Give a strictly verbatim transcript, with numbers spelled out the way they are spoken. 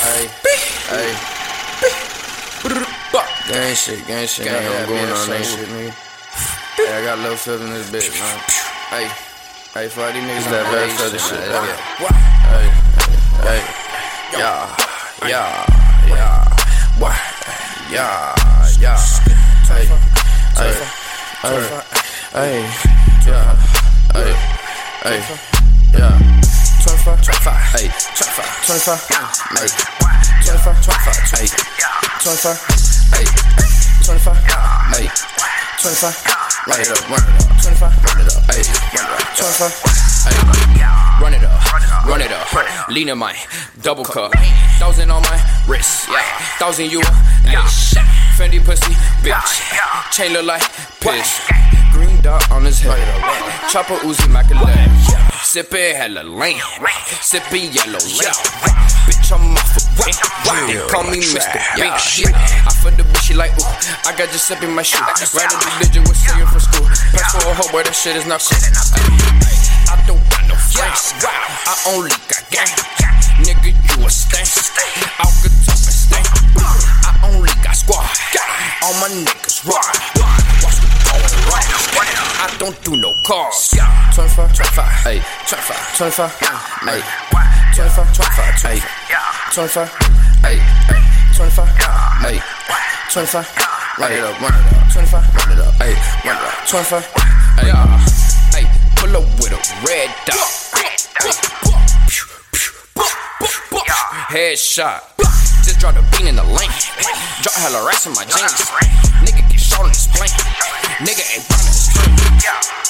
Hey, hey. Gang shit, gang shit, gang ain't going on that shit, nigga. Hey, I got a little feeling in this bitch, man. Hey, hey, for all these niggas that bad feather shit. Hey, hey, yeah, yeah, yeah, what, yeah, yeah. Hey, hey, hey, yeah, hey, hey, yeah. twenty-five, twenty-five, hey, twenty-five, twenty-five, hey, twenty-five, twenty-five, hey, twenty-five, hey, twenty-five, hey, twenty-five, run it up, run it up, twenty-five, run it up, hey, twenty-five, hey, run it up, run it up, lean in my double cup, thousand on my wrist, yeah, thousand you, yeah, Fendi pussy, bitch, chain look like piss, green dot on his head, chopper Uzi Macalet. Sippin' hella lame, sippin' yellow lane. Bitch, I'm off a whip. They call me Mister Big Shit. I feel the bitch, she like, ooh, I got just up in my shoe. Right in the digit, was saying from school. Pass for a hoe, but that shit is not cool. I don't got no friends, I only got gang. Nigga, you a stank. Out good talk and stank. I only got squad. All my niggas raw. Watch me going right. I don't do no calls. twenty-five, twenty-five, hey, twenty-five, twenty-five, hey, twenty-five, twenty-five, hey, twenty-five, hey, twenty-five, hey, twenty-five, run it up, run it up, twenty-five, run it up, hey, run it up, twenty-five, hey, hey, pull up with a red dot, headshot, just drop the bean in the lane, drop hella racks in my jeans, nigga get shot in his plane, nigga ain't running his plane.